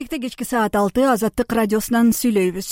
Эфирде кечки саат 6 Азаттык радиосунан сүйлөйбүз.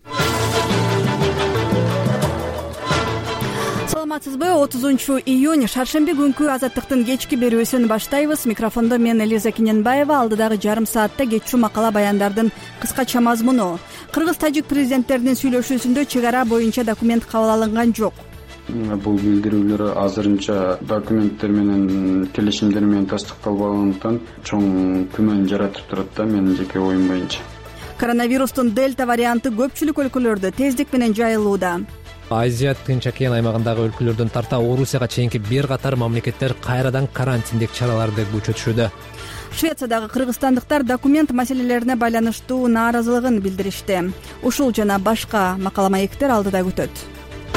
Саламатсызбы? 30-июнь шаршемби күнкү Азаттыктын кечки берүүсүн баштайбыз. Микрофондо мен Элиза Киненбаева. Алдыдагы жарым саатта кечүү макала баяндардын кыскача мазмуну. Кыргыз-тажик президенттеринин сүйлөшүүсүндө чек ара боюнча документ кабыл алынган жок. Бул билдирүүлөр азырынча документтер менен келишимдер менен тастыкталбагандыктан чоң күмөн жаратып турат да, менин жеке оюм боюнча. Коронавирустун дельта варианты көпчүлүк өлкөлөрдө тездик менен жайылууда. Азия Тынч океан аймагындагы өлкөлөрдөн тарта Орусияга чейинки бир катар мамлекеттер кайрадан карантиндик чараларды күчөтүшүүдө. Швециядагы кыргызстандыктар документ маселелерине байланыштуу нааразылыгын билдиришти. Ушул жана башка макала маектер алдыда күтөт.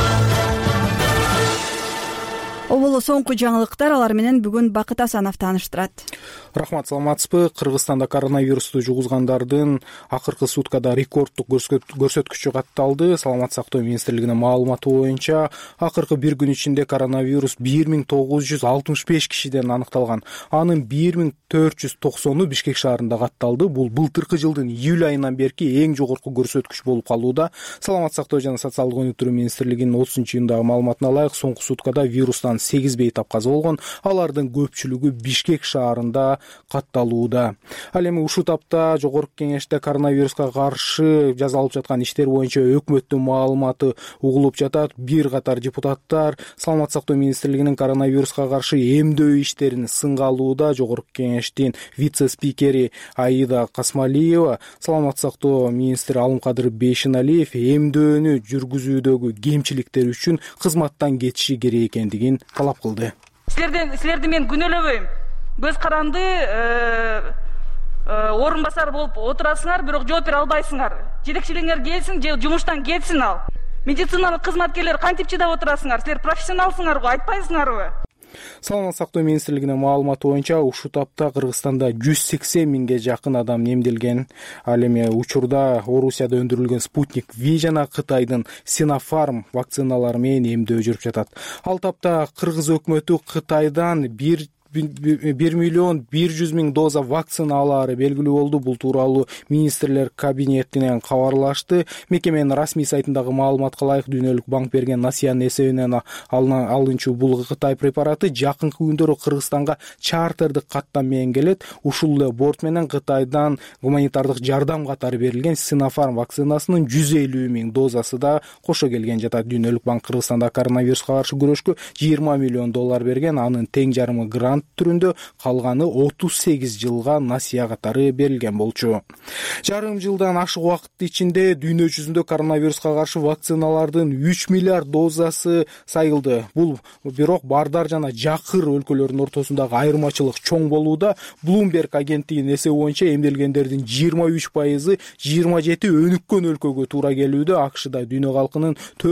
Оболу соңку жаңылыктар, алар менен бүгүн Бакыт Асанов тааныштырат. Рахмат, саламатсызбы? Кыргызстанда коронавирусту жугузгандардын акыркы суткада рекорддук көрсөткүчү катталды. Саламат сактоо министрлигинин маалыматы боюнча акыркы бир күн ичинде коронавирус 1965 кишиден аныкталган. Анын 1490-у Бишкек шаарында катталды. Бул былтыркы жылдын июль айынан берки эң жогорку көрсөткүч болуп калууда. Саламат сактоо жана социалдык өнүктүрүү министрлигинин 30-июндагы маалыматына ылайык соңку суткада вирустан 8 бейтап каза болгон. Алардын көпчүлүгү Бишкек шаарында катталууда. Ал эми ушул тапта жогорку кеңеште коронавируска каршы жасалып жаткан иштер боюнча өкмөттүн маалыматы угулуп жатат. Бир катар депутаттар Саламат сактоо министрлигинин коронавируска каршы эмдөө иштерин сынга алууда. Жогорку кеңештин вице-спикери Аида Касмалиева Саламат сактоо министри Алымкадыр Бейшеналиев эмдөөнү жүргүзүүдөгү кемчиликтер үчүн кызматтан кетиши керек экендигин талап кылды. Силерди мен күнөөлөбөйм. Көз каранды орун басар болуп отурасыңар, бирок жооп бере албайсыңар. Жетекчилиңер келсин, же жумуштан кетсин ал. Медициналык кызматкерлер кантип чыдап отурасыңар? Силер профессионалсыңар го, айтпайсыңарбы? Саламат сактоо министрлигинин маалыматы боюнча ушул тапта Кыргызстанда 180 миңге жакын адам эмделген. Ал эми учурда Орусияда өндүрүлгөн Спутник V жана Кытайдын Sinopharm вакциналары менен эмдөө жүрүп жатат. Ал тапта кыргыз өкмөтү Кытайдан 1.1 доза вакцина алаары белгилүү болду. Бул тууралуу министрлер кабинетинен кабарлашты. Мекеменин расмий сайтындагы маалыматка ылайык Дүйнөлүк банк берген насыянын эсебинен алынчу бул Кытай препараты жакынкы күндөрү Кыргызстанга чартердик каттам менен келет. Ушул эле борт менен Кытайдан гуманитардык жардам катары берилген Sinopharm вакцинасынын 150 миң дозасы да кошо келген жатат. Дүйнөлүк банк Кыргызстанда коронавируска каршы күрөшкө $20 миллион берген. Анын тең жарымы грант түрүндө, калганы 38 жылга насыя катары берилген болчу. Жарым жылдан ашык убакыт ичинде дүйнө жүзүндө коронавируска каршы вакциналардын 3 миллиард дозасы сайылды. Бул бирок Бардар жана Жакыр өлкөлөрүнүн ортосундагы айырмачылык чоң болууда. Bloomberg агенттигинин эсеби боюнча эмделгендердин 23% 27 өнүккөн өлкөгө туура келүүдө. АКШда дүйнө калкынын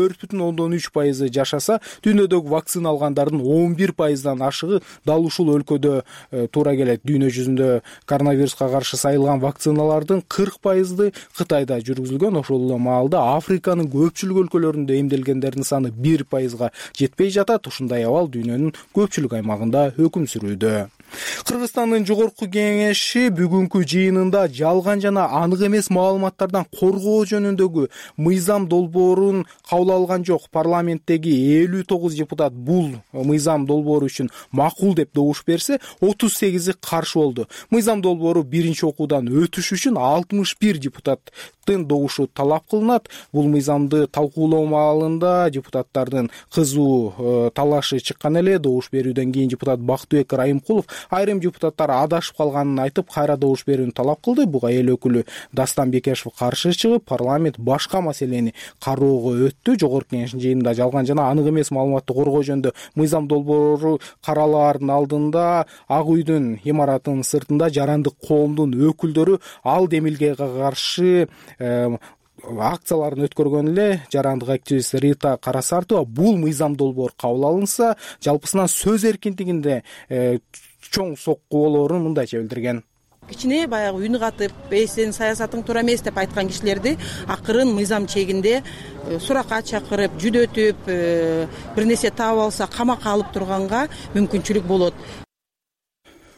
4,3% жашаса, дүйнөдөгү вакцина алгандардын 11%дан ашыгы дал ушул өлкөдө туура келет. Дүйнө жүзүндө коронавируска каршы сайылган вакциналардын 40%ы Кытайда жүргүзүлгөн. Ошол эле маалда Африканын көпчүлүк өлкөлөрүндө эмделгендердин саны 1%га жетпей жатат. Ушундай абал дүйнөнүн көпчүлүк аймагында өкүм сүрүүдө. Кыргызстандын жогорку кеңеши бүгүнкү жыйынында жалган жана анык эмес маалыматтардан коргоо жөнүндөгү мыйзам долбоорун кабыл алган жок. Парламенттеги 59 депутат бул мыйзам долбоору үчүн макул деп добуш берсе, 38 каршы болду. Мыйзам долбоору биринчи окуудан өтүш үчүн 61 депутаттын добушу талап кылынат. Бул мыйзамды талкуулоо маалында депутаттардын кызуу талашы чыккан эле. Добуш берүүдөн кийин депутат Бактыбек Райымкулов айрым депутаттар адашып калганын айтып, кайра добуш берүүнү талап кылды. Буга эл өкүлү Дастан Бекешев каршы чыгып, парламент башка маселени кароого өттү. Жогорку кеңештин жыйынында жалган жана анык эмес маалыматты коргоо жөнүндө мыйзам долбоору каралаардын алдында Ак үйдүн имаратынын сыртында жарандык коомдун өкүлдөрү ал демилгеге каршы акцияларын өткөргөн эле. Жарандык активист Рита Карасартова бул мыйзам долбоор кабыл алынса, жалпысынан сөз эркиндигинде чоң сокку болоорун мындайча билдирген. Кичине баягы үйүнү катып, сенин саясатың туура эмес деп айткан кишилерди акырын мыйзам чегинде суракка чакырып, жүдөтүп, бир нерсе таап алса камакка алып турганга мүмкүнчүлүк болот.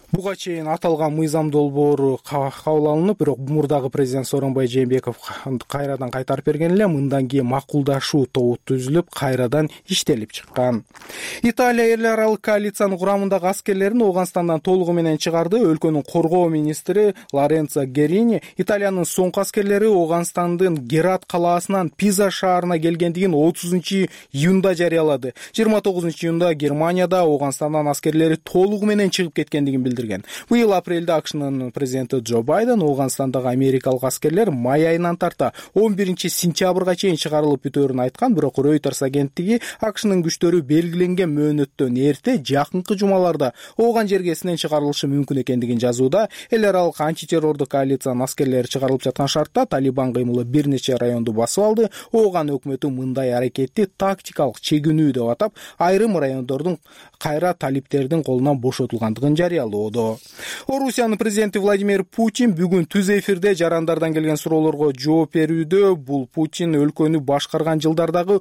Буга чейин аталган мыйзам долбоору кабыл алынып, бирок мурдагы президент Сооронбай Жээнбеков кайрадан кайтарып берген эле. Мындан кийин макулдашуу тобу түзүлүп, кайрадан иштелип чыккан. Италия эл аралык коалициянын курамындагы аскерлерин Ооганстандан толугу менен чыгарды. Өлкөнүн коргоо министри Лоренцо Герини Италиянын соңку аскерлери Ооганстандын Герат калаасынан Пиза шаарына келгендигин 30-июнда жарыялады. 29-июнда Германияда Ооганстандан аскерлери толугу менен чыгып кеткендигин билдирген. Быйыл апрелде АКШнын президенти Джо Байден Ооганстандагы америкалык аскерлер май айынан тарта 11-сентябрга чейин чыгарылып бүтөөрүн айткан, бирок Reuters агенттиги АКШнын күчтөрү белгиленген мөөнөттөн эрте жакынкы жумаларда Ооган жергесинен чыгарылышы мүмкүн экендигин жазууда. Эл аралык антитеррордук коалициянын аскерлери чыгарылып жаткан шартта Талибан кыймылы бир нече районду басып алды. Ооган өкмөтү мындай аракетти тактикалык чегинүү деп атап, айрым райондордун кайра талиптердин колунан бошотулгандыгын жарыялоодо. Орусиянын президенти Владимир Путин бүгүн түз эфирде жарандардан келген суроолорго жооп берүүдө. Бул Путин өлкөнү башкарган жылдардагы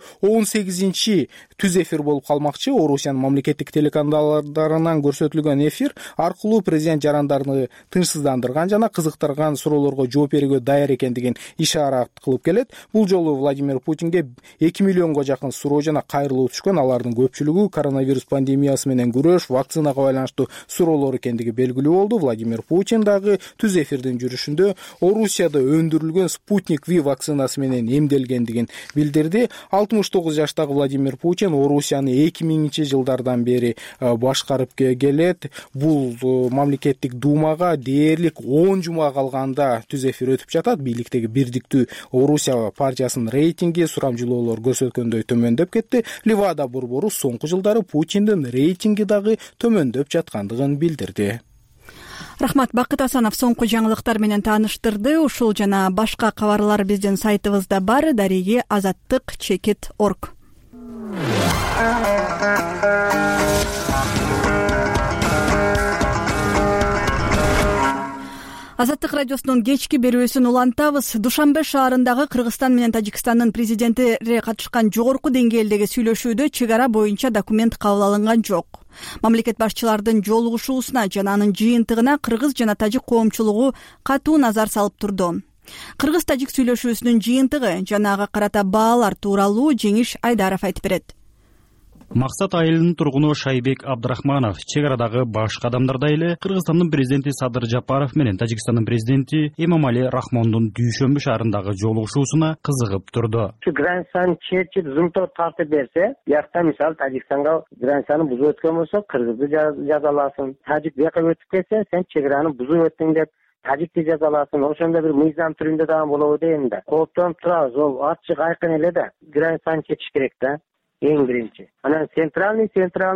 18-чи түз эфир болуп калмакчы. Орусиянын мамлекеттик телеканалдарынан көрсөтүлгөн эфир аркылуу президент жарандарды тынчсыздандырган жана кызыктырган суроолорго жооп берүүгө даяр экендигин ишарат кылып келет. Бул жолу Владимир Путинге 2 миллионго жакын суроо жана кайрылуу түшкөн. Алардын көпчүлүгү коронавирус пандемиясы менен күрөш, вакцинага байланыштуу суроолор экендиги белгилүү болду. Владимир Путин дагы түз эфирдин жүрүшүндө Орусияда өндүрүлгөн Спутник V вакцинасы менен эмделгендигин билдирди. 69 жаштагы Владимир Путин Орусияны 2000-чи жылдардан бери башкарып келет. Бул мамлекеттик думага дээрлик 10 жума калганда түз эфир өтүп жатат. Бийликтеги бирдиктүү Орусия партиясынын рейтинги сурамжылоолор көрсөткөндөй төмөндөп кетти. Левада борбору соңку жылдары Путиндин рейтинги дагы төмөндөп жаткандыгын билдирди. Рахмат, Бакыт Асанов соңку жаңылыктар менен тааныштырды. Ушул жана башка кабарлар биздин сайтыбызда бар. Дареги azаттык.org. Азаттык радиосунун кечки берүүсүн улантабыз. Душанбе шаарындагы Кыргызстан менен Тажикстандын президенттери катышкан жогорку деңгээлдеги сүйлөшүүдө чек ара боюнча документ кабыл алынган жок. Мамлекет башчылардын жолугушуусуна жана анын жыйынтыгына кыргыз жана тажик коомчулугу катуу назар салып турду. Кыргыз-тажик сүйлөшүүсүнүн жыйынтыгы жана ага карата баалар тууралуу Жеңиш Айдаров айтып берет. Максат айылынын тургуну Шайбек Абдрахманов чек арадагы башка адамдардай эле Кыргызстандын президенти Садыр Жапаров менен Тажикстандын президенти Эмомали Рахмондун Дүйшөмбү шаарындагы жолугушуусуна кызыгып турду. Границаны чечип зумтоо тартып берсе, бияқта мисалы Тажикстанга границаны бузуп өткөн болсо, кыргызды жазаласын. Тажик бияка өтүп кетсе, сен чек араны бузуп өттүң деп Тажикти жазаласын. Ошондо бир мыйзам түрүндө дагы болобу дейм да. Кооптонуп турабыз, ол ачык айкын эле да. Границаны чечиш керек да. Эң биринчи. Анан центральный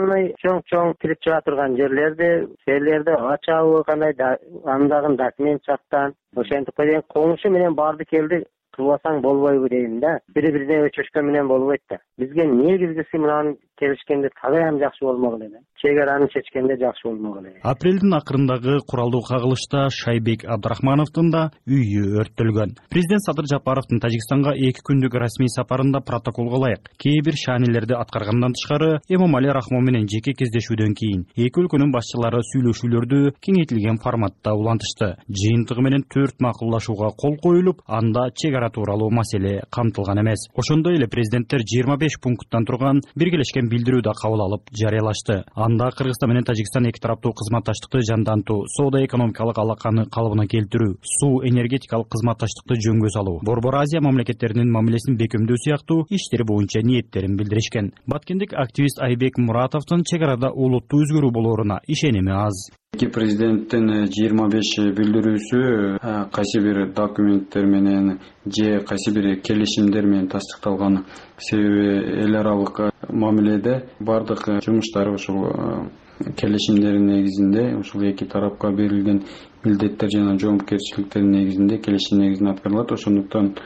чоң кирип чыга турган жерлерде ачабы кандай андагы документ чактан ошентип койгон комушу менен барды келди кылбасаң болбойбу дейм да. Бири-бирине өчөшкөн менен болбойт да. Бизге негизгиси мынаны келишкенде табаям жакшы болмок эле. Чек араны чечкенде жакшы болмок эле. Апрелдин акырындагы куралдуу кагылышта Шайбек Абдрахмановдун да үйү өрттөлгөн. Президент Садыр Жапаровдун Тажикстанга 2 күндүк расмий сапарында протоколго ылайык кээ бир шаанелерди аткаргандан тышкары Эмомали Рахмон менен жеке кездешүүдөн кийин эки өлкөнүн башчылары сүйлөшүүлөрдү кеңейтилген форматта улантышты. Жыйынтыгы менен 4 макулдашууга кол коюлуп, анда чек ара тууралуу маселе камтылган эмес. Ошондой эле президенттер 25 пункттан турган биргелешкен билдирүү да кабыл алып жарыялашты. Анда Кыргызстан менен Тажикстан эки тараптуу кызматташтыкты жандантуу, соода-экономикалык алаканы калыбына келтирүү, суу энергетикалык кызматташтыкты жөнгө салуу, Борбор Азия мамлекеттеринин мамилесин бекемдөө сыяктуу иштер боюнча ниеттерин билдиришкен. Баткендик активист Айбек Муратовдун чек арада олуттуу өзгөрүү болооруна ишеними аз. Эки президенттин 25 билдирүүсү кайсы бир документтер менен же кайсы бир келишимдер менен тастыкталган. Себеби эл аралык мамиледе бардык жумуштар ушул келишимдердин негизинде, ушул эки тарапка берилген милдеттер жана жоопкерчиликтердин негизинде, келишим негизинде аткарылат. Ошондуктан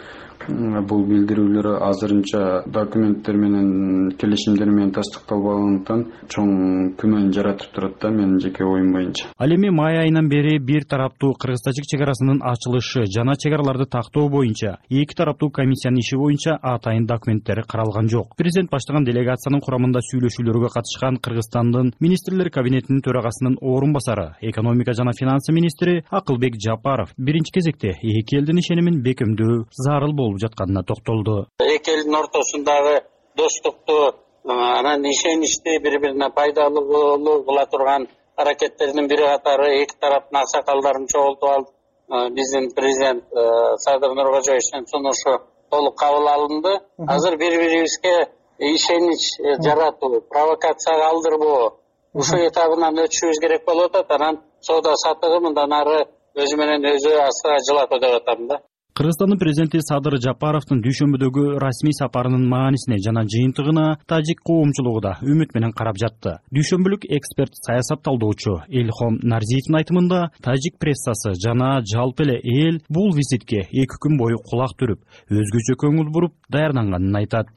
бул билдирүүлөр азырынча документтер менен келишимдер менен тастыкталбагандыктан чоң күмөн жаратып турат да менин жеке оюм боюнча. Ал эми май айынан бери бир тараптуу кыргыз-тажик чек арасынын ачылышы жана чек араларды тактоо боюнча эки тараптуу комиссиянын иши боюнча атайын документтери каралган жок. Президент баштаган делегациянын курамында сүйлөшүүлөргө катышкан Кыргызстандын министрлер кабинетинин төрагасынын орун басары, экономика жана финансы министри Акылбек Жапаров биринчи кезекте эки элдин ишенимин бекемдөө зарыл болуп жатканына токтолду. Эки элдин ортосундагы достукту, анан ишеничти, бири бирине пайдалуу кыла турган аракеттердин бири катары эки тараптын аксакалдарын чогултуп алып, биздин президент Садыр Нуркожоевичтин сунушу толук кабыл алынды. Азыр бири бирибизге ишенич жаратуу, провокацияга алдырбоо ушул этабынан өтүшүбүз керек болуп атат. Анан соода саттыгы мындан ары өзү менен өзү астына жылат деп атам да. Кыргызстандын президенти Садыр Жапаровдун дүйшөмбүдөгү расмий сапарынын маанисине жана жыйынтыгына тажик коомчулугу да үмүт менен карап жатты. Дүйшөмбүлүк эксперт, саясат талдоочу Элхом Нарзиевдин айтымында тажик прессасы жана жалпы эле эл бул визитке эки күн бою кулак түрүп, өзгөчө көңүл буруп даярданганын айтат.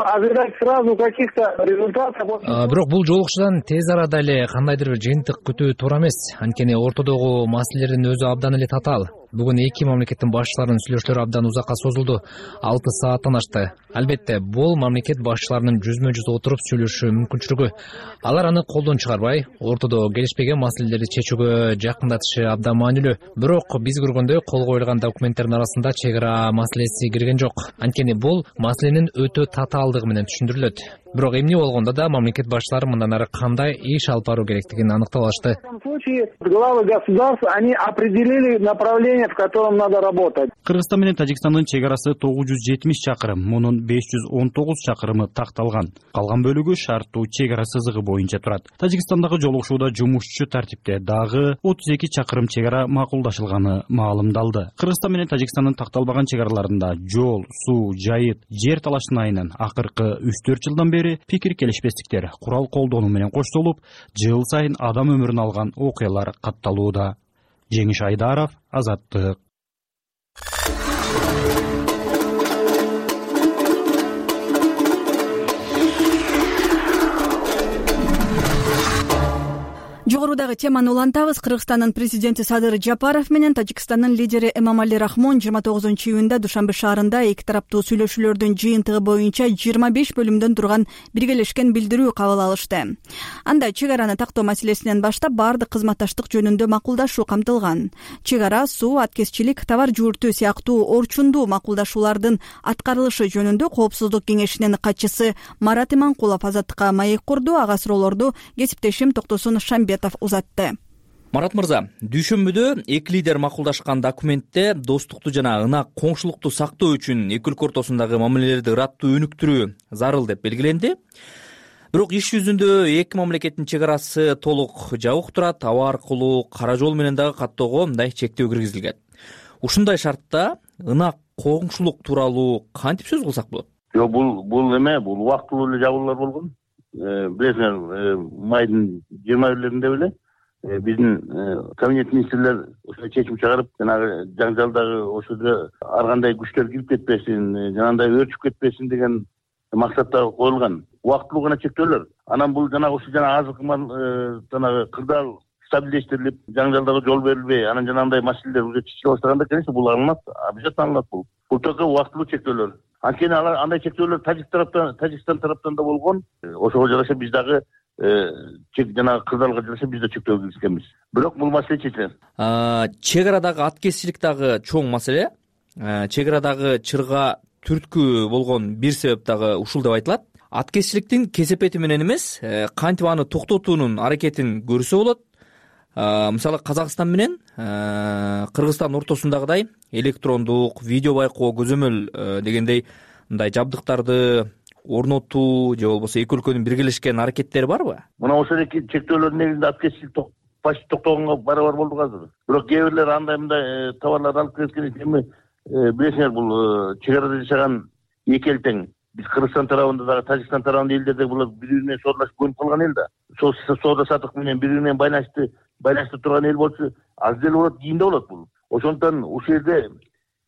Бирок бул жолугушуудан тез арада эле кандайдыр бир жыйынтык күтүү туура эмес. Анткени ортодогу маселелердин өзү абдан эле татаал. Бүгүн эки мамлекеттин башчыларынын сүйлөшүүлөрү абдан узакка созулду. 6 сааттан ашты. Албетте, бул мамлекет башчыларынын жүзмө-жүз отуруп сүйлөшүү мүмкүнчүлүгү. Алар аны колдон чыгарбай, ортодо келишпеген маселелерди чечүүгө жакындатышы абдан маанилүү. Бирок биз көргөндөй кол коюлган документтердин арасында чек ара маселеси кирген жок. Анткени бул маселенин өтө татаалдыгы менен түшүндүрүлөт. Бирок эмне болгондо да мамлекет башчылары мындан ары кандай иш алып баруу керектигин аныктап алышты. Главы государств, они определили направление, в котором надо работать. Кыргызстан менен Тажикстандын чек арасы 970 чакырым, мунун 519 чакырымы такталган. Калган бөлүгү шарттуу чек ара сызыгы боюнча турат. Тажикстандагы жолугушууда жумушчу тартипте дагы 32 чакырым чек ара макулдашылганы маалымдалды. Кыргызстан менен Тажикстандын такталбаган чек араларында жол, суу, жайыт, жер талаштын айынан акыркы 3-4 жылдан бери пикир келишпестиктер курал колдонуу менен коштолуп, жыл сайын адам өмүрүн алган окуялар катталууда. Жеңиш Айдаров, Азаттык. Жогорудагы теманы улантабыз. Кыргызстандын президенти Садыр Жапаров менен Тажикстандын лидери Эмомали Рахмон 29-июнда Душанбе шаарында эки тараптуу сүйлөшүүлөрдүн жыйынтыгы боюнча 25 бөлүмдөн турган биргелешкен билдирүү кабыл алышты. Анда чек араны тактоо маселесинен баштап баардык кызматташтык жөнүндө макулдашуу камтылган. Чек ара, суу, аткезчилик, товар жүгүртүү сыяктуу орчундуу макулдашуулардын аткарылышы жөнүндө Коопсуздук кеңешинин катчысы Марат Иманкулов Азаттыкка маек курду. Ага суроолорду кесиптешим Токтосун Шамбетов узатты. Марат мырза, дүйшөмбүдө эки лидер макулдашкан документте достукту жана ынак коңшулукту сактоо үчүн эки өлкө ортосундагы мамилелерди ыраттуу өнүктүрүү зарыл деп белгиленди. Бирок иш жүзүндө эки мамлекеттин чек арасы толук жабык турат, аба аркылуу кара жол менен дагы каттоого мындай чектөө киргизилген. Ушундай шартта ынак коңшулук тууралуу кантип сөз кылсак болот? Жок, бул эме, бул убактылуу эле жабуулар болгон. Билесиңер, майдын 21-леринде беле биздин кабинет министрлер ошо чечим чыгарып, жанагы жаңжалдагы ошодо ар кандай күчтөр кирип кетпесин, жанагындай өрчүп кетпесин деген максатта коюлган. Убактылуу гана чектөөлөр. Анан бул жанагы азыркы жанагы кырдаал стабилдештирилип, жаңжалдага жол берилбей, анан жанагындай маселелер уже чечиле баштаганда, конечно, бул алынат, обязательно алынат бул. Бул только убактылуу чектөөлөр. Анткени алар андай чектөөлөр Тажикстан тараптан да болгон. Ошого жараша биз дагы жанагы кырдаалга жараша биз да чектөө киргизгенбиз. Бирок бул маселе чечилет. Чек арадагы аткезчилик дагы чоң маселе. Чек арадагы чырга түрткү болгон бир себеп дагы ушул деп айтылат. Аткезчиликтин кесепети менен эмес, кантип аны токтотуунун аракетин көрсө болот. Мисалы Казакстан менен Кыргызстан ортосундагыдай электрондук видео байкоо көзөмөл дегендей мындай жабдыктарды орнотуу же болбосо эки өлкөнүн биргелешкен аракеттери барбы? Мына ошол эки чектөөлөрдүн негизинде аткезчилик почти токтогонго барабар болдук азыр. Бирок кээ бирлер андай мындай товарларды алып келишкен эми билесиңер, бул чек арада жашаган эки эл тең. Биз Кыргызстан тарабында дагы Тажикстан тарабында элдерде булар бири-бирине соодалашып көнүп калган эл да. Сол соода саттык менен бири-бири менен байланыштуу турган эл болчу аз деле болот, кийинде болот бул. Ошондуктан ушул жерде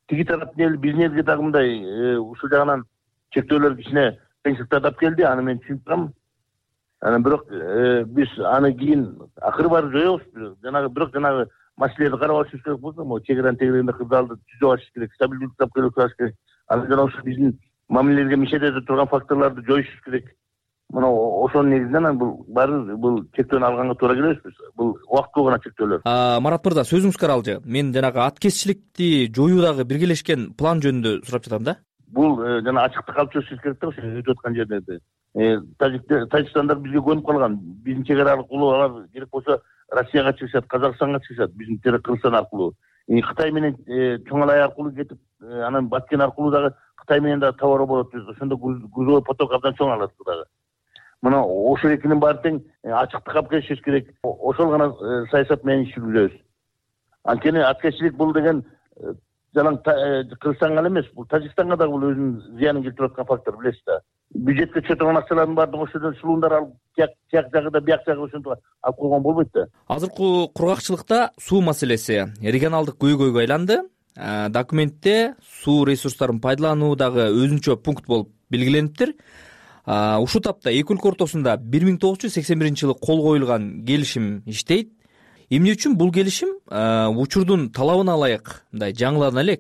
тиги тарап биздин элге дагы мындай ушул жагынан чектөөлөр кичине кыйынчылыктарды алып келди. Аны мен түшүнүп турам. Анан бирок биз аны кийин акыры барып жоебуз. Бирок жанагы маселелерди карап алышыбыз керек болсо, могу чек тегерегинде кырдаалды түзүп алыш керек, стабилдүүлүктү алып келиш керек. Анан жана ошо биздин мамилелерге мишет этип турган факторлорду жоюшубуз керек. Мына ошонун негизинен анан бул чектөөнү алганга туура келебиз. Бул убактылуу гана чектөөлөр. Марат мырза, сөзүңүз каралжы. Мен жанагы аткезчиликти жоюудагы биргелешкен план жөнүндө сурап жатам да. Бул жана ачыктык алып чыгышыбыз керек да, ошо өтүп аткан жерлерде. Тажикстандар бизге көнүп калган. Биздин чегара аркылуу алар керек болсо Россияга чыгышат, Казакстанга чыгышат, биздин Кыргызстан аркылуу. Кытай менен Чоңалай аркылуу кетип, анан Баткен аркылуу дагы Кытай менен дагы товар болот. Ошондо грузовой поток абдан чоң алат дагы. Мына ошол экинин баары тең ачыктык алып келишибиз керек. Ошол гана саясат менен иш жүргүзөбүз. Анткени аткезчилик бул деген жалаң Кыргызстанга эле эмес, бул Тажикстанга дагы бул өзүнүн зыянын келтирип аткан фактор, билесиз да. Бюджетке түшө турган акчалардын баардыгы ошодон шылуундар алып, тияк жагы бияк жагы ошентип алып койгон болбойт да. Азыркы кургакчылыкта суу маселеси регионалдык көйгөйгө айланды. Документте суу ресурстарын пайдалануу дагы өзүнчө пункт болуп белгилениптир. Ушул тапта эки өлкө ортосунда 1981-жылы кол коюлган келишим иштейт. Эмне үчүн бул келишим учурдун талабына ылайык мындай жаңылана элек?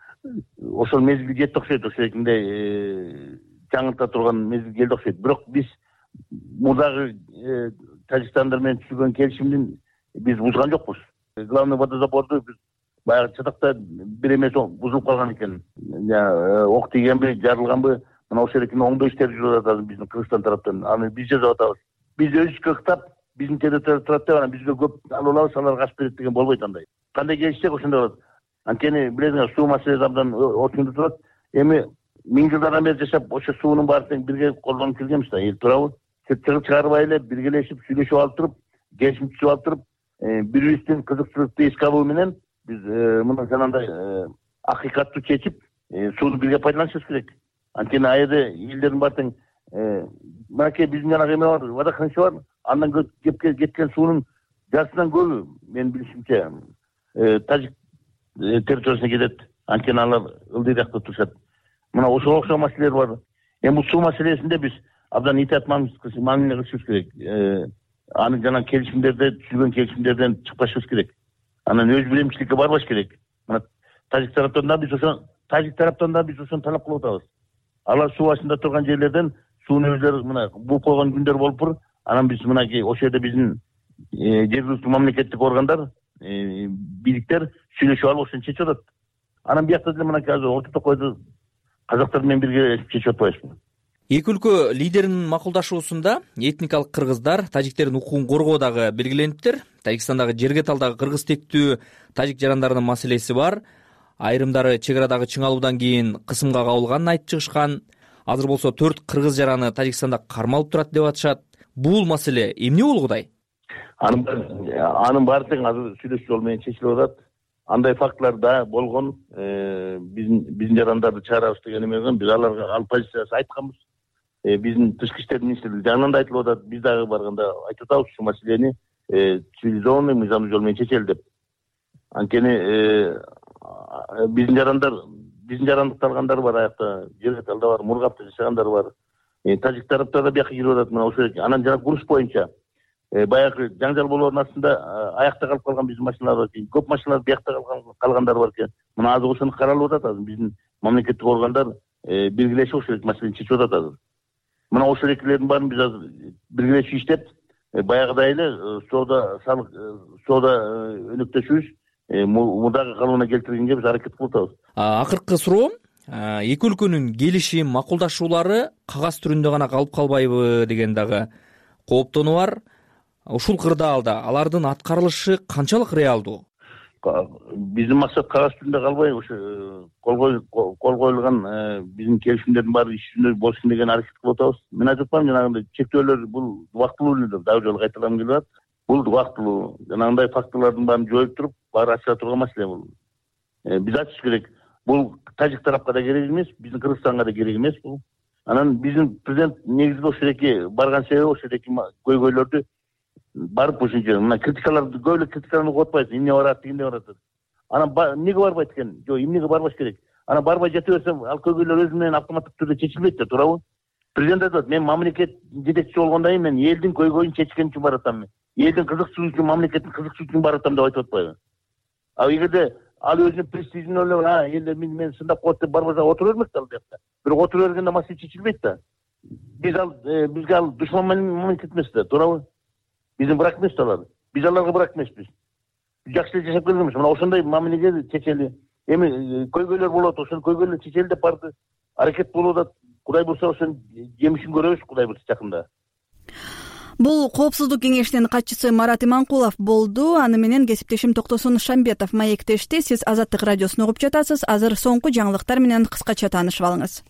Ошол мезгил жетти окшойт, ошол экинде жаңырта турган мезгил келди окшойт. Бирок биз мурдагы Тажикстандар менен түзүлгөн келишимдин биз бузган жокпуз. Главный водозаборду биз баягы чатакта бир эмеси бузулуп калган экен. Ок тийгенби, жарылганбы, мына ошол экинде оңдоо иштери жүрүп атат биздин Кыргызстан тараптан. Аны биз жазып атабыз. Биз өзүбүзгө кытап, биздин территорияда турат деп, анан бизге көп алып алабыз, алар качып берет деген болбойт андай. Кандай келишсек ошондой болот. Анткени билесиңер, суу маселеси абдан орчундуу турат. Эми 1000 жылдардан бери жашап, ошо суунун баары тең бирге колдонуп келгенбиз да, эл туурабы? Чыгып чыгарбай эле биргелешип, сүйлөшүп алып туруп, келишим түзүп алып туруп, бири-бирибиздин кызыкчылыкты эске алуу менен биз мына жанагындай акыйкаттуу чечип, сууну бирге пайдаланышыбыз керек. Анткени ал жерде элдердин баары тең мынакей биздин жанагы эме бар, водохранилище бар. Андан кеткен суунун жартысынан көбү, менин билишимче, Тажик территориясына кетет. Анткени алар ылдыйракта турушат. Мына ошого окшогон маселелер бар. Эми бул суу маселесинде биз абдан итаат мамиле кылышыбыз керек. Аны жана келишимдерде, түзүлгөн келишимдерден чыкпашыбыз керек. Анан өз билемчиликке барбаш керек. Мына Тажик тараптан да биз ошону талап кылып атабыз. Алар суу башында турган жерлерден сууну өзлөрү мына бууп койгон күндөр болуптур. Анан биз мынакей ошол жерде биздин жергиликтүү мамлекеттик органдар, бийликтер сүйлөшүп алып ошону чечип атат. Анан биякта деле мынакей азыр Орто Токойду казактар менен бирге чечип атпайбызбы? Эки өлкө лидеринин макулдашуусунда этникалык кыргыздар, тажиктердин укугун коргоо дагы белгилениптир. Тажикстандагы жерге талдагы кыргыз тектүү тажик жарандарынын маселеси бар. Айрымдары чек арадагы чыңалуудан кийин кысымга кабылганын айтып чыгышкан. Азыр болсо 4 кыргыз жараны Тажикстанда кармалып турат деп атышат. Бул маселе эмне болгудай? Анын баары тең азыр сүйлөшүү жолу менен чечилип атат. Андай фактылар да болгон. Биздин жарандарды чыгарабыз деген эме болгон. Биз аларга ал позициясы айтканбыз. Биздин тышкы иштер министрлиги жагынан да айтылып атат. Биз дагы барганда айтып атабыз ушул маселени цивилизованный, мыйзамдуу жол менен чечели деп. Анткени биздин жарандыкты алгандар бар, аякта жерге талда бар, Мургапта жашагандар бар. Тажик тараптар да бияка кирип атат. Мына ошол анан жана курс боюнча баягы жаңжал болоордун астында аякта калып калган биздин машиналар бар экен. Көп машиналар биякта калгандар бар экен. Мына азыр ошону каралып атат. Азыр биздин мамлекеттик органдар биргелешип ошол маселени чечип атат азыр. Мына ошол экилердин баарын биз азыр биргелешип иштеп, баягыдай эле соода өнөктөшүбүз мурдагы калыбына келтиргенге биз аракет кылып атабыз. Акыркы суроом, эки өлкөнүн келишим, макулдашуулары кагаз түрүндө гана калып калбайбы деген дагы кооптонуу бар. Ушул кырдаалда алардын аткарылышы канчалык реалдуу? Биздин максат кагаз түрүндө калбай, ошо кол коюлган биздин келишимдердин баары иш жүзүндө болсун деген аракет кылып атабыз. Мен айтып атпаймынбы, жанагындай чектөөлөр бул убактылуу эле, дагы жолу кайталагым келип атат. Бул убактылуу, жанагындай фактылардын баарын жоюп туруп, баары ачыла турган маселе бул. Биз ачыш керек. Бул Тажик тарапка да керек эмес, биздин Кыргызстанга да керек эмес бул. Анан биздин президент негизги ошол эки барган себеби ошол эки көйгөйлөрдү барып ушунча мына критикаларды көп эле критиканы угуп атпайбыз. Эмне барат, тигине барат. анан эмнеге барбайт экен? Жок, эмнеге барбаш керек? Анан барбай жата берсе, ал көйгөйлөр өзү менен автоматтык түрдө чечилбейт да, туурабы? Президент айтат, мен мамлекет жетекчиси болгондон кийин мен элдин көйгөйүн чечкен үчүн баратам. Элдин кызыкчылыгы үчүн, мамлекеттин кызыкчылыгы үчүн баратам деп айтып атпайбы? А эгерде ал өзүнүн престижин ойлоп, элдер мен сындап коет деп барбаса отура бермек да ал жакта. Бирок отура бергенде маселе чечилбейт да. Бизге ал душман мамлекет эмес да, туурабы? Биздин брак эмес алар. Биз аларга брак эмеспиз. Жакшы эле жашап келгенбиз. Мына ошондой мамилеге чечели. Эми көйгөйлөр болот, ошол көйгөйлөр чечели деп барды. Аракет болуп атат. Кудай буюрса ошонун жемишин көрөбүз, Кудай буюрса жакында. Бул Коопсуздук кеңешинин катчысы Марат Иманкулов болду. Аны менен кесиптешим Токтосун Шамбетов маектешти. Сиз Азаттык радиосун угуп жатасыз. Азыр соңку жаңылыктар менен кыскача таанышып алыңыз.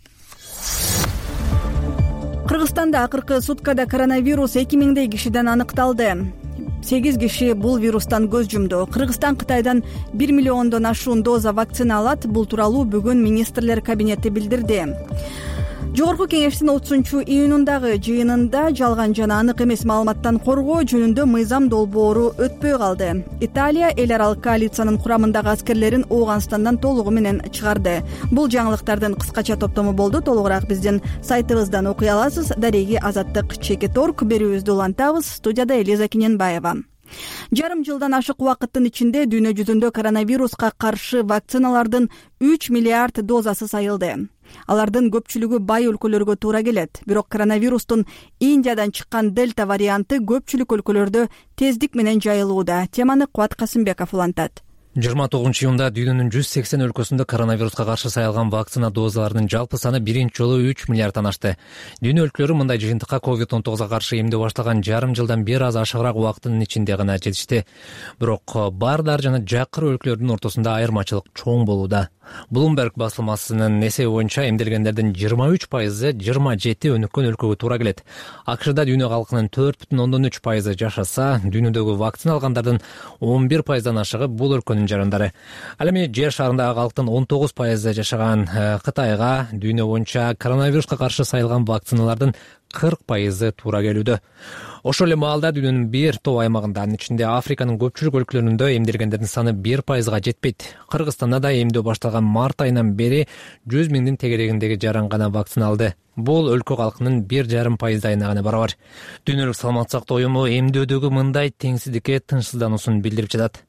Кыргызстанда акыркы суткада коронавирус 2000 кишиден аныкталды. 8 киши бул вирустан көз жумду. Кыргызстан Кытайдан 1 миллиондон ашуун доза вакцина алат. Бул тууралуу бүгүн министрлер кабинети билдирди. Жогорку кеңештин 30-июнундагы жыйынында жалган жана анык эмес маалыматтан коргоо жөнүндө мыйзам долбоору өтпөй калды. Италия эл аралык коалициянын курамындагы аскерлерин Ооганстандан толугу менен чыгарды. Бул жаңылыктардын кыскача топтому болду. Толугураак биздин сайтыбыздан окуй аласыз. Дареги Азаттык ЧК.орг берүүбүздү улантабыз. Студияда Элиза Киненбаева. Жарым жылдан ашык убакыттын ичинде дүйнө жүзүндө коронавируска каршы вакциналардын 3 миллиард дозасы сайылды. Алардын көпчүлүгү бай өлкөлөргө туура келет. Бирок коронавирустун Индиядан чыккан дельта варианты көпчүлүк өлкөлөрдө тездик менен жайылууда. Теманы Кубат Касымбеков улантат. 29-июнда дүйнөнүн 180 өлкөсүндө коронавируска каршы сайылган вакцина дозаларынын жалпы саны биринчи жолу 3 миллиарддан ашты. Дүйнө өлкөлөрү мындай жыйынтыкка COVID-19 каршы эмдөө башталган жарым жылдан бир аз ашыгыраак убакыттын ичинде гана жетишти. Бирок баардар жана жакыр өлкөлөрдүн ортосунда айырмачылык чоң болууда. Bloomberg басылмасынын эсеби боюнча эмделгендердин 23% 27 өнүккөн өлкөгө туура келет. АКШда дүйнө калкынын 4,3% жашаса, дүйнөдөгү вакцина алгандардын 11%дан ашыгы бул өлкөнүн жарандары. Ал эми жер шарындагы калктын 19% жашаган Кытайга дүйнө боюнча коронавируска каршы сайылган вакциналардын 40% туура келүүдө. Ошол эле маалда дүйнөнүн бир топ аймагында, анын ичинде Африканын көпчүлүк өлкөлөрүндө эмделгендердин саны 1%га жетпейт. Кыргызстанда да эмдөө башталган март айынан бери 100 миңдин тегерегиндеги жаран гана вакцина алды. Бул өлкө калкынын 1,5%-на гана барабар. Дүйнөлүк саламаттык сактоо уюму эмдөөдөгү мындай теңсиздикке тынчсыздануусун билдирип жатат.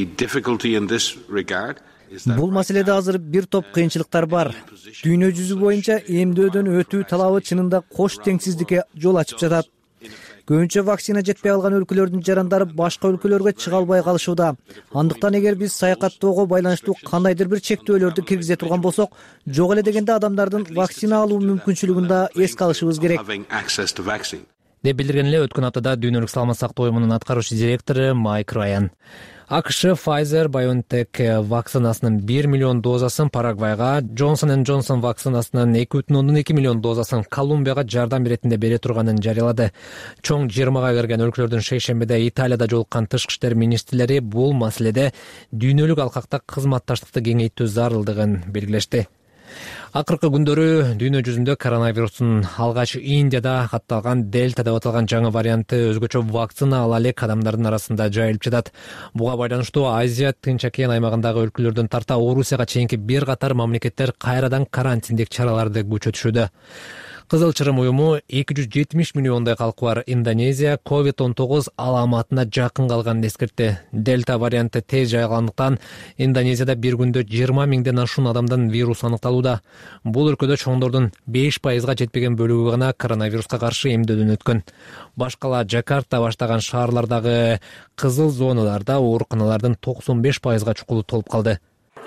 Бул маселеде азыр бир топ кыйынчылыктар бар. Дүйнө жүзү боюнча эмдөөдөн өтүү талабы чынында кош теңсиздикке жол ачып жатат. Көбүнчө вакцина жетпей калган өлкөлөрдүн жарандары башка өлкөлөргө чыга албай калышууда. Андыктан эгер биз саякаттоого байланыштуу кандайдыр бир чектөөлөрдү киргизе турган болсок, жок эле дегенде адамдардын вакцина алуу мүмкүнчүлүгүн да эске алышыбыз керек. деп билдирген эле өткөн аптада дүйнөлүк саламаттык сактоо уюмунун аткаруучу директору Майк Райан. АКШ Pfizer-BioNTech вакцинасынын 1 миллион дозасын Парагвайга, Johnson & Johnson вакцинасынын 2,2 миллион дозасын Колумбияга жардам иретинде бере турганын жарыялады. Чоң 20га кирген өлкөлөрдүн шейшембиде Италияда жолуккан тышкы иштер министрлери бул маселеде дүйнөлүк алкакта кызматташтыкты кеңейтүү зарылдыгын белгилешти. Акыркы күндөрү дүйнө жүзүндө коронавирустун алгач Индияда катталган дельта деп аталган жаңы варианты өзгөчө вакцина ала элек адамдардын арасында жайылып жатат. Буга байланыштуу Азия, Тынч океан аймагындагы өлкөлөрдөн тарта Орусияга чейинки бир катар мамлекеттер кайрадан карантиндик чараларды күчөтүшүүдө. Кызыл Чырым уюму 270 миллиондай калкы бар Индонезия COVID-19 аламатына жакын калганын эскертти. Дельта варианты тез жайылгандыктан Индонезияда бир күндө 20 миңден ашуун адамдан вирус аныкталууда. Бул өлкөдө чоңдордун 5%га жетпеген бөлүгү гана коронавируска каршы эмдөөдөн өткөн. Башкала Жакарта баштаган шаарлардагы кызыл зоналарда ооруканалардын 95%га чукулу толуп калды.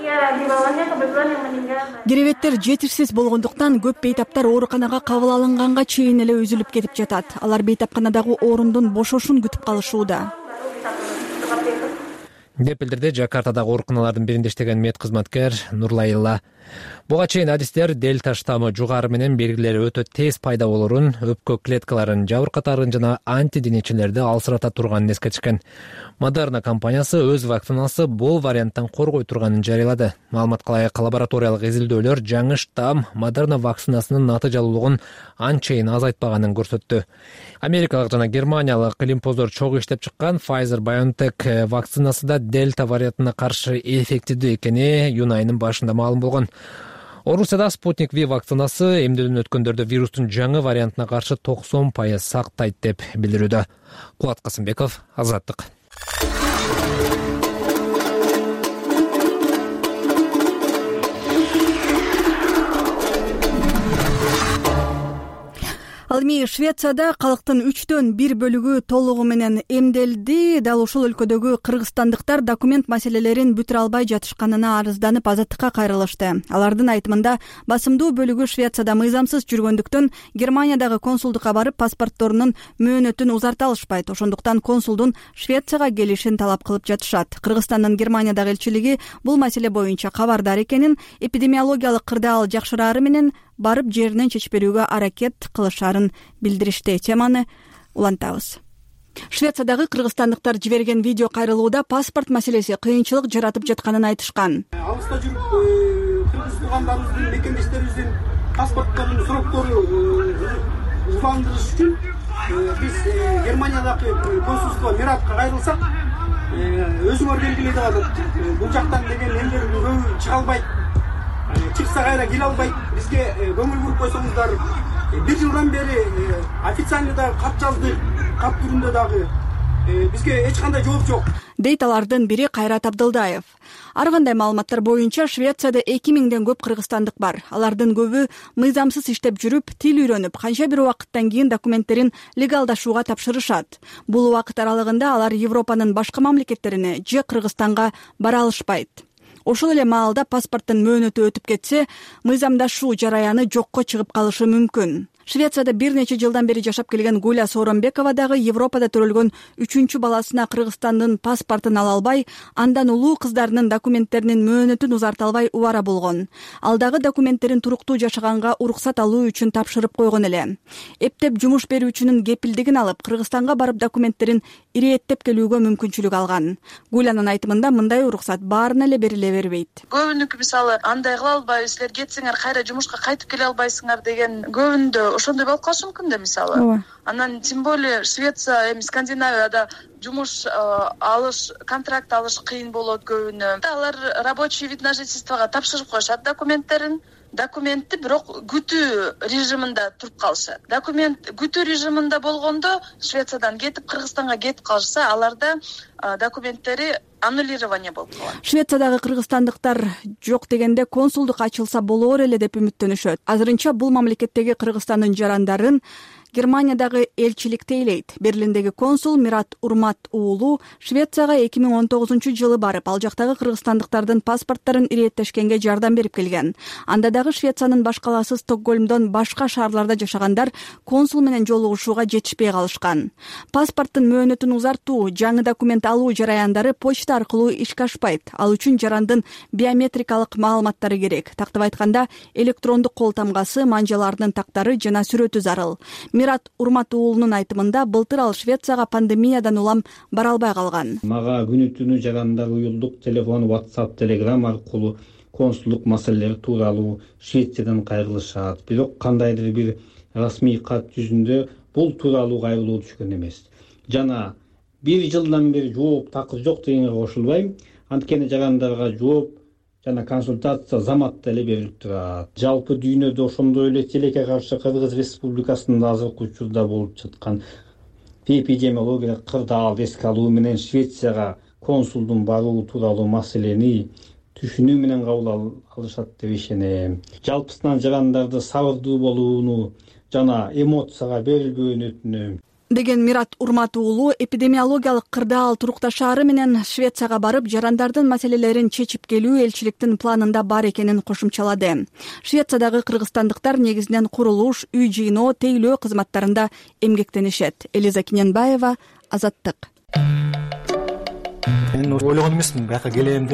Керебеттер жетишсиз болгондуктан көп бейтаптар ооруканага кабыл алынганга чейин эле үзүлүп кетип жатат. Алар бейтапканадагы орундун бошошун күтүп калышууда. деп билдирди Жакартадагы ооруканалардын биринде иштеген мед кызматкер Нурлайылла. Буга чейин адистер дельта штаммы жугары менен белгилери өтө тез пайда болорун, өпкө клеткаларын жабыркатарын жана антиденечелерди алсырата турганын эскертишкен. Moderna компаниясы өз вакцинасы бул варианттан коргой турганын жарыялады. Маалыматка ылайык лабораториялык изилдөөлөр жаңы штамм Moderna вакцинасынын натыйжалуулугун анчейин азайтпаганын көрсөттү. Америкалык жана германиялык илимпоздор чогуу иштеп чыккан Pfizer-BioNTech вакцинасы да дельта вариантына каршы эффективдүү экени июнь айынын башында маалым болгон. Орусияда Sputnik V вакцинасы эмделүүдөн өткөндөрдө вирустун жаңы вариантына каршы 90% сактайт деп билдирүүдө. Кубат Касымбеков, Азаттык. Ал эми Швецияда калктын 1/3 бөлүгү толугу менен эмделди. Дал ушул өлкөдөгү кыргызстандыктар документ маселелерин бүтүрө албай жатышканына арызданып азаттыкка кайрылышты. Алардын айтымында басымдуу бөлүгү Швецияда мыйзамсыз жүргөндүктөн Германиядагы консулдукка барып паспортторунун мөөнөтүн узарта алышпайт. Ошондуктан консулдун Швецияга келишин талап кылып жатышат. Кыргызстандын Германиядагы элчилиги бул маселе боюнча кабардар экенин, эпидемиологиялык кырдаал жакшырары менен барып жеринен чечип берүүгө аракет кылышарын билдиришти. Теманы улантабыз. Швециядагы кыргызстандыктар жиберген видео кайрылууда паспорт маселеси кыйынчылык жаратып жатканын айтышкан. Алыста жүрүп кыргыз туугандарыбыздын, мекендештерибиздин паспортторунун сроктору узандырыш үчүн биз Германиядагы консулство Миратка кайрылсак, өзүңөр белгилей деп атат. Бул жактан деген элдер көбү чыга албайт. Чыкса кайра келе албайт. Бизге көңүл буруп койсоңуздар, 1 жылдан бери официально да кат жаздык, кат түрүндө дагы бизге эч кандай жооп жок. Дейт алардын бири Кайрат Абдылдаев. Ар кандай маалыматтар боюнча Швецияда 2000ден көп кыргызстандык бар. Алардын көбү мыйзамсыз иштеп жүрүп, тил үйрөнүп, канча бир убакыттан кийин документтерин легалдашууга тапшырышат. Бул убакыт аралыгында алар Европанын башка мамлекеттерине же Кыргызстанга бара алышпайт. Ошол эле маалда паспорттун мөөнөтү өтүп кетсе, мыйзамдашуу жараяны жокко чыгып калышы мүмкүн. Швецияда бир нече жылдан бери жашап келген Гуля Сооронбекова дагы Европада төрөлгөн 3-чү баласына Кыргызстандын паспортун ала албай, андан улуу кыздарынын документтеринин мөөнөтүн узарта албай убара болгон. Ал дагы документтерин туруктуу жашаганга уруксат алуу үчүн тапшырып койгон эле. Эптеп жумуш берүүчүнүн кепилдигин алып, Кыргызстанга барып документтерин ирэеттеп келүүгө мүмкүнчүлүк алган. Гулянын айтымында мындай уруксат баарына эле бериле бербейт. Көбүнүкү мисалы андай кыла албайбыз, силер кетсеңер кайра жумушка кайтып келе албайсыңар деген көбүндө ошондой болуп калышы мүмкүн да мисалы. Анан тем более Швеция, Скандинавияда жумуш алыш, контракт алыш кыйын болот көбүнө. Алар рабочий вид на жительствого тапшырып коюшат документтерин. Документти бирок күтүү режиминде туруп калышат. Документ күтүү режиминде болгондо Швециядан кетип Кыргызстанга кетип калышса, аларда документтери аннулирование болуп калат. Швециядагы кыргызстандыктар жок дегенде консулдук ачылса болор эле деп үмүттөнүшөт. Азырынча бул мамлекеттеги Кыргызстандын жарандарын Германиядагы элчилик тейлейт. Берлиндеги консул Мират Урмат уулу Швецияга 2019-жылы барып, ал жактагы кыргызстандыктардын паспортторун ирэеттешкенге жардам берип келген. Анда дагы Швециянын баш каласы Стокгольмдон башка шаарларда жашагандар консул менен жолугушууга жетишпей калышкан. Паспорттун мөөнөтүн узартуу, жаңы документ алуу жараяндары почта аркылуу ишке ашпайт. Ал үчүн жарандын биометрикалык маалыматтары керек. Тактап айтканда, электрондук кол тамгасы, манжаларынын тактары жана сүрөтү зарыл. Мират Урмат уулунун айтымында былтыр ал Швецияга пандемиядан улам бара албай калган. Мага күнү-түнү жарандар уюлдук телефон, WhatsApp, Telegram аркылуу консулдук маселелер тууралуу Швециядан кайрылышат. Бирок кандайдыр бир расмий кат жүзүндө бул тууралуу кайрылуу түшкөн эмес. Жана 1 жылдан бери жооп такыр жок дегенге кошулбайм. Анткени жарандарга жооп жана консультация заматта эле берилип турат. Жалпы дүйнөдө ошондой эле тилекке каршы Кыргыз Республикасында азыркы учурда болуп жаткан эпидемиологиялык кырдаалды эске алуу менен Швецияга консулдун баруу тууралуу маселени түшүнүү менен кабыл алышат деп ишенем. Жалпысынан жарандарды сабырдуу болууну жана эмоцияга берилбөөнү өтүнөм деген Мират Урмат уулу эпидемиологиялык кырдаал турукташаары менен Швецияга барып, жарандардын маселелерин чечип келүү элчиликтин планында бар экенин кошумчалады. Швециядагы кыргызстандыктар негизинен курулуш, үй жыйноо, тейлөө кызматтарында эмгектенишет. Элиза Киненбаева, Азаттык. Мен ойлогон эмесмин, бияка келем деп,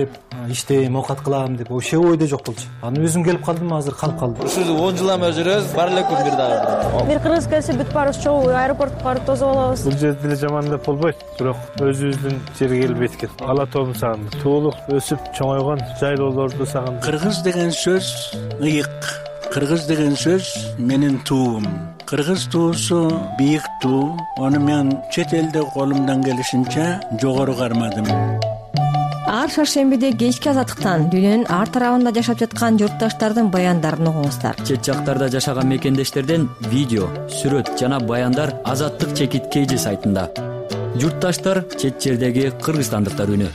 иштейм, оокат кылам деп вообще ойдо жок болчу. Анан өзүм келип калдым, азыр калып калдым. Ушул 10 жыл эме жүрөбүз, бар эле күн бир дагы. Бир кыргыз келсе бүт баарыбыз чогуу аэропортко барып тосуп алабыз. Бул жерде деле жаман деп болбойт, бирок өзүбүздүн жерге келбейт экен. Ала тоом сагындым. Туулук, өсүп чоңойгон жайлоолорду сагындым. Кыргыз деген сөз ыйык. Кыргыз деген сөз менин туум. Кыргыз туусу бийик туу. Аны мен чет элде колумдан келишинче жогору кармадым. Ар шаршембиде кечки азаттыктан дүйнөнүн ар тарабында жашап жаткан журтташтардын баяндарын угуңуздар. Чет жактарда жашаган мекендештерден видео, сүрөт жана баяндар Азаттык чекит KG сайтында. Журтташтар чет жердеги кыргызстандыктар үнү.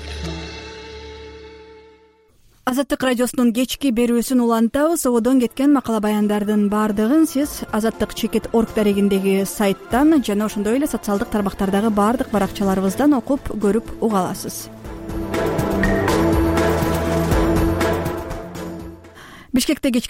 Азаттык радиосунун кечки берүүсүн улантабыз. Ободон кеткен макала баяндардын баардыгын сиз azattikchekit.org дарегиндеги сайттан жана ошондой эле социалдык тармактардагы баардык баракчаларыбыздан окуп, көрүп уга аласыз. Бишкекте кечки